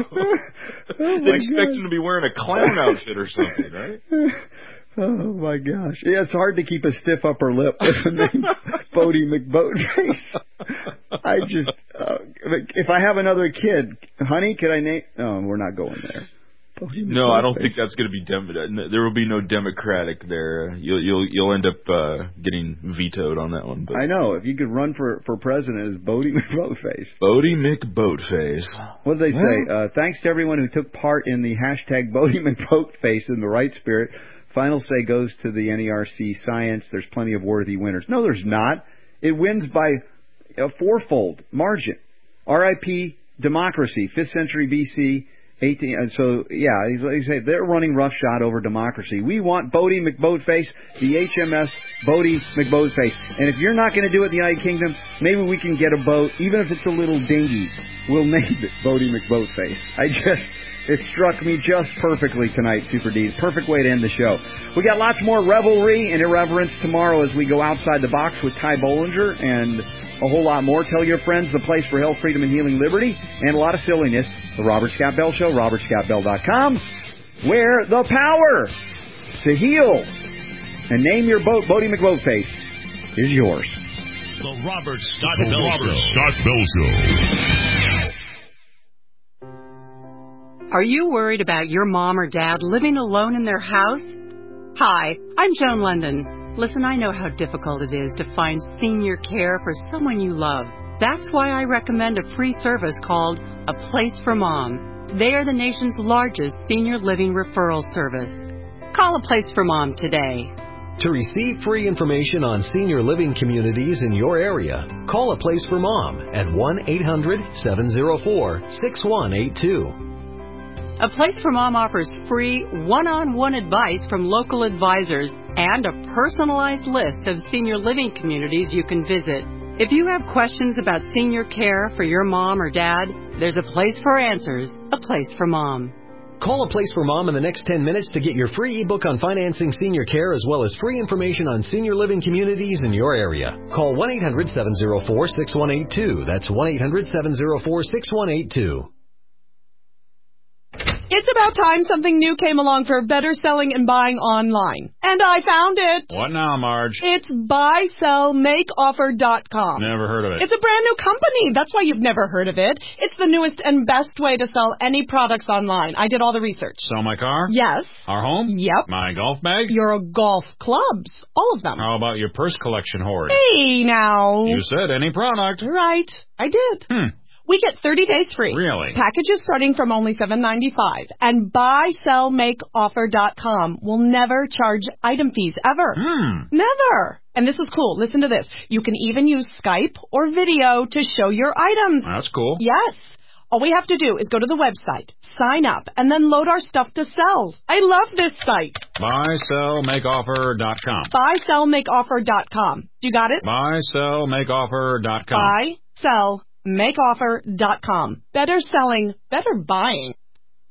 Oh they expect gosh. him to be wearing a clown outfit or something, right? Oh, my gosh. Yeah, it's hard to keep a stiff upper lip with the name Bodie McBoatface. I just, uh, if I have another kid, honey, could I name... Oh, we're not going there. No, I don't think that's going to be... Dem- there will be no Democratic there. You'll you'll, you'll end up uh, getting vetoed on that one. But. I know. If you could run for, for president as Bodie McBoatface. Bodie McBoatface. What did they well, say? Uh, thanks to everyone who took part in the hashtag Bodie McBoatface in the right spirit. Final say goes to the N E R C Science. There's plenty of worthy winners. No, there's not. It wins by a fourfold margin. R I P democracy, fifth century B C, eighteen. And so, yeah, they say they're running roughshod over democracy. We want Bodie McBoatface, the H M S Bodie McBoatface. And if you're not going to do it in the United Kingdom, maybe we can get a boat, even if it's a little dinghy. We'll name it Bodie McBoatface. I just... It struck me just perfectly tonight, Super D. Perfect way to end the show. We got lots more revelry and irreverence tomorrow as we go outside the box with Ty Bollinger and a whole lot more. Tell your friends the place for health, freedom, and healing liberty, and a lot of silliness. The Robert Scott Bell Show, robert scott bell dot com, where the power to heal and name your boat Bodie McBoatface is yours. The Robert Scott the Bell Robert Show. Scott Bell Show. Are you worried about your mom or dad living alone in their house? Hi, I'm Joan London. Listen, I know how difficult it is to find senior care for someone you love. That's why I recommend a free service called A Place for Mom. They are the nation's largest senior living referral service. Call A Place for Mom today. To receive free information on senior living communities in your area, call A Place for Mom at one eight hundred seven oh four six one eight two. A Place for Mom offers free one-on-one advice from local advisors and a personalized list of senior living communities you can visit. If you have questions about senior care for your mom or dad, there's a place for answers, A Place for Mom. Call A Place for Mom in the next ten minutes to get your free ebook on financing senior care as well as free information on senior living communities in your area. Call one eight hundred seven oh four six one eight two. That's one eight hundred seven oh four six one eight two. It's about time something new came along for better selling and buying online. And I found it. What now, Marge? It's buy sell make offer dot com. Never heard of it. It's a brand new company. That's why you've never heard of it. It's the newest and best way to sell any products online. I did all the research. Sell my car? Yes. Our home? Yep. My golf bag? Your golf clubs. All of them. How about your purse collection hoard? Hey, now. You said any product. Right. I did. Hmm. We get thirty days free. Really? Packages starting from only seven ninety-five. And buy sell make offer dot com will never charge item fees ever. Hmm. Never. And this is cool. Listen to this. You can even use Skype or video to show your items. That's cool. Yes. All we have to do is go to the website, sign up, and then load our stuff to sell. I love this site. buy sell make offer dot com. buy sell make offer dot com. You got it? buy sell make offer dot com. buy sell make offer dot com. Better selling, better buying.